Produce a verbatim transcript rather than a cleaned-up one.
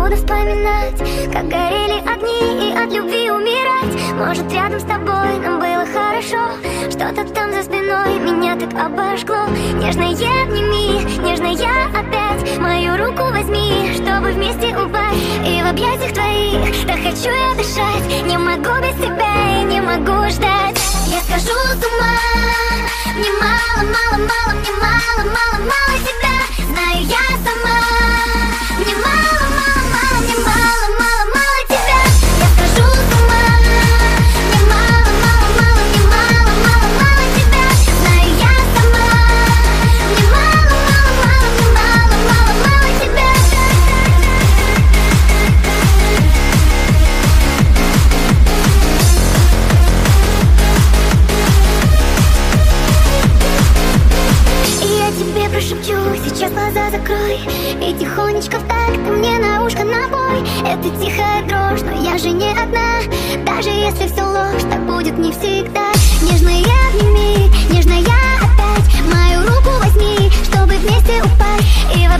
буду вспоминать, как горели огни и от любви умирать. Может, рядом с тобой нам было хорошо, что-то там за спиной меня так обожгло. Нежно я обними, нежно я опять мою руку возьми, чтобы вместе упасть. И в объятиях твоих так хочу я дышать. Не могу без тебя и не могу ждать. Я схожу с ума. Мне мало, мало, мало, мне мало, мало, мало тебя. Знаю я сама. Мне мало, мало, мало, мне мало, мало, мало тебя. Я схожу с ума. Мне мало, мало, мало, мне мало, мало, мало тебя. Знаю я сама. Мне мало, мало, мало, мне мало, мало, мало тебя. И я тебе прошепчу, сейчас глаза закрой, и тихонечко в такт ты мне на ушко набой. Это тихая дрожь, но я же не одна. Даже если все ложь, так будет не всегда. Нежно я обними, нежно я опять мою руку возьми, чтобы вместе упасть. И в